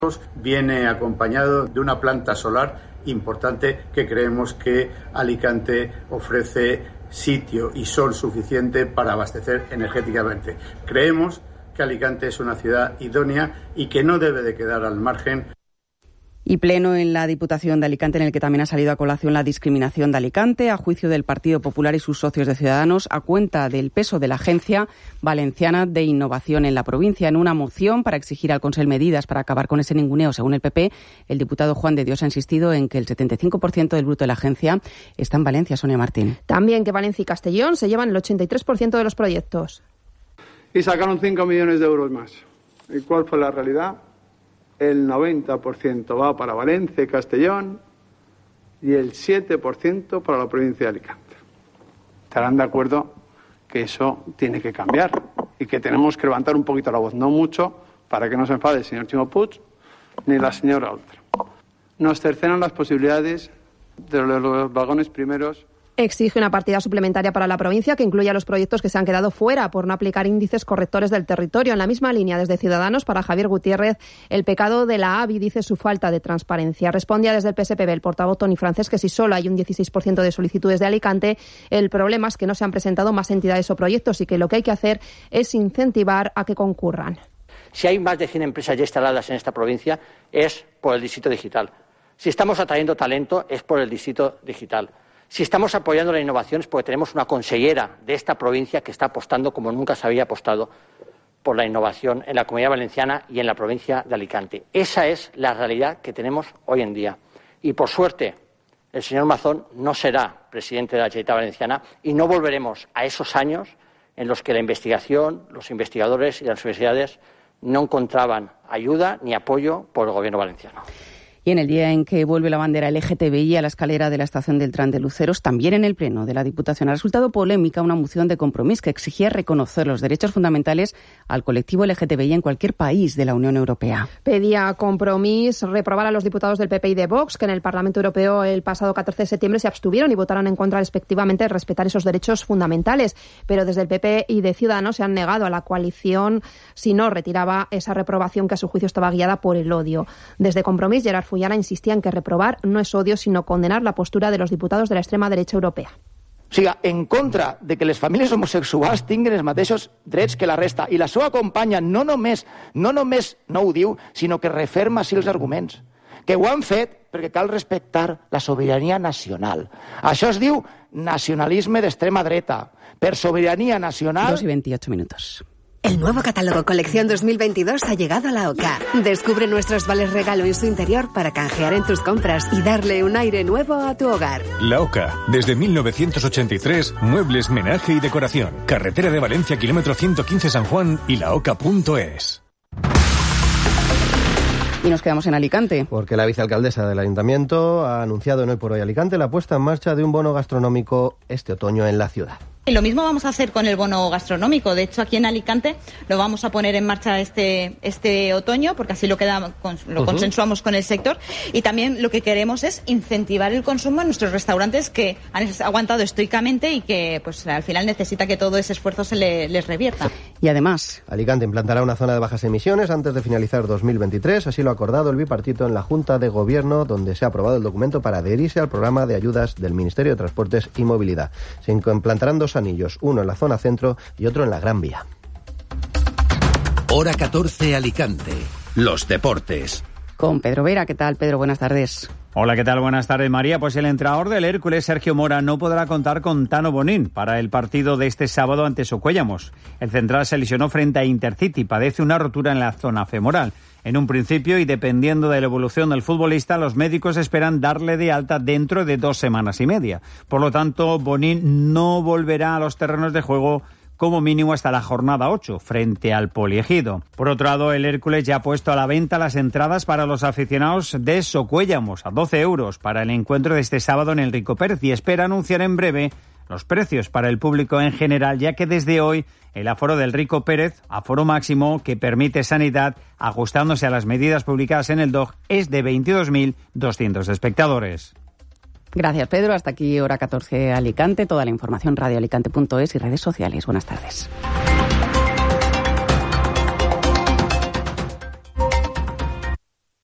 Viene acompañado de una planta solar importante que creemos que Alicante ofrece sitio y sol suficiente para abastecer energéticamente. Creemos que Alicante es una ciudad idónea y que no debe de quedar al margen. Y pleno en la Diputación de Alicante, en el que también ha salido a colación la discriminación de Alicante, a juicio del Partido Popular y sus socios de Ciudadanos, a cuenta del peso de la Agencia Valenciana de Innovación en la provincia. En una moción para exigir al Consell medidas para acabar con ese ninguneo, según el PP, el diputado Juan de Dios ha insistido en que el 75% del bruto de la agencia está en Valencia. Sonia Martín. También que Valencia y Castellón se llevan el 83% de los proyectos. Y sacaron 5 millones de euros más. ¿Y cuál fue la realidad? El 90% va para Valencia y Castellón y el 7% para la provincia de Alicante. Estarán de acuerdo que eso tiene que cambiar y que tenemos que levantar un poquito la voz, no mucho, para que no se enfade el señor Chimo Puig ni la señora Oltra. Nos cercenan las posibilidades de los vagones primeros. Exige una partida suplementaria para la provincia que incluya los proyectos que se han quedado fuera por no aplicar índices correctores del territorio. En la misma línea, desde Ciudadanos, para Javier Gutiérrez, el pecado de la AVI dice su falta de transparencia. Respondía desde el PSPB el portavoz Toni Francés que si solo hay un 16% de solicitudes de Alicante, el problema es que no se han presentado más entidades o proyectos y que lo que hay que hacer es incentivar a que concurran. Si hay más de 100 empresas ya instaladas en esta provincia es por el distrito digital. Si estamos atrayendo talento es por el distrito digital. Si estamos apoyando la innovación es porque tenemos una consellera de esta provincia que está apostando como nunca se había apostado por la innovación en la Comunidad Valenciana y en la provincia de Alicante. Esa es la realidad que tenemos hoy en día. Y por suerte, el señor Mazón no será presidente de la Generalitat Valenciana y no volveremos a esos años en los que la investigación, los investigadores y las universidades no encontraban ayuda ni apoyo por el gobierno valenciano. Y en el día en que vuelve la bandera LGTBI a la escalera de la estación del tram de Luceros, también en el Pleno de la Diputación ha resultado polémica una moción de Compromís que exigía reconocer los derechos fundamentales al colectivo LGTBI en cualquier país de la Unión Europea. Pedía Compromís reprobar a los diputados del PP y de Vox, que en el Parlamento Europeo el pasado 14 de septiembre se abstuvieron y votaron en contra respectivamente de respetar esos derechos fundamentales. Pero desde el PP y de Ciudadanos se han negado a la coalición si no retiraba esa reprobación que a su juicio estaba guiada por el odio. Desde Compromís, Gerard Fullana insistía en que reprobar no és odio, sinó condenar la postura de los diputados de la extrema derecha europea. O sigui, en contra de que les famílies homosexuals tinguin els mateixos drets que la resta. I la seva companya no només no ho diu, sinó que referma així els arguments. Que ho han fet perquè cal respectar la sobirania nacional. Això es diu nacionalisme d'extrema dreta. Per sobirania nacional... 2:28 minutos. El nuevo catálogo Colección 2022 ha llegado a la OCA. Descubre nuestros vales regalo en su interior para canjear en tus compras y darle un aire nuevo a tu hogar. La OCA, desde 1983, muebles, menaje y decoración. Carretera de Valencia, kilómetro 115 San Juan y laoca.es. Y nos quedamos en Alicante. Porque la vicealcaldesa del Ayuntamiento ha anunciado en Hoy por Hoy Alicante la puesta en marcha de un bono gastronómico este otoño en la ciudad. Y lo mismo vamos a hacer con el bono gastronómico. De hecho, aquí en Alicante lo vamos a poner en marcha este otoño, porque así lo consensuamos con el sector. Y también lo que queremos es incentivar el consumo en nuestros restaurantes que han aguantado estoicamente y que pues al final necesita que todo ese esfuerzo se les revierta. Y además, Alicante implantará una zona de bajas emisiones antes de finalizar 2023. Así lo ha acordado el bipartito en la Junta de Gobierno, donde se ha aprobado el documento para adherirse al programa de ayudas del Ministerio de Transportes y Movilidad. Se implantarán 2 anillos, uno en la zona centro y otro en la Gran Vía. Hora 14 Alicante. Los deportes. Con Pedro Vera. ¿Qué tal, Pedro? Buenas tardes. Hola, ¿qué tal? Buenas tardes, María. Pues el entrenador del Hércules, Sergio Mora, no podrá contar con Tano Bonín para el partido de este sábado ante Socuéllamos. El central se lesionó frente a Intercity, padece una rotura en la zona femoral. En un principio, y dependiendo de la evolución del futbolista, los médicos esperan darle de alta dentro de 2 semanas y media. Por lo tanto, Bonín no volverá a los terrenos de juego como mínimo hasta la jornada 8, frente al Poliegido. Por otro lado, el Hércules ya ha puesto a la venta las entradas para los aficionados de Socuéllamos a 12 euros para el encuentro de este sábado en el Rico Pérez y espera anunciar en breve los precios para el público en general, ya que desde hoy el aforo del Rico Pérez, aforo máximo que permite Sanidad, ajustándose a las medidas publicadas en el DOG, es de 22.200 espectadores. Gracias, Pedro. Hasta aquí Hora 14 Alicante. Toda la información radioalicante.es y redes sociales. Buenas tardes.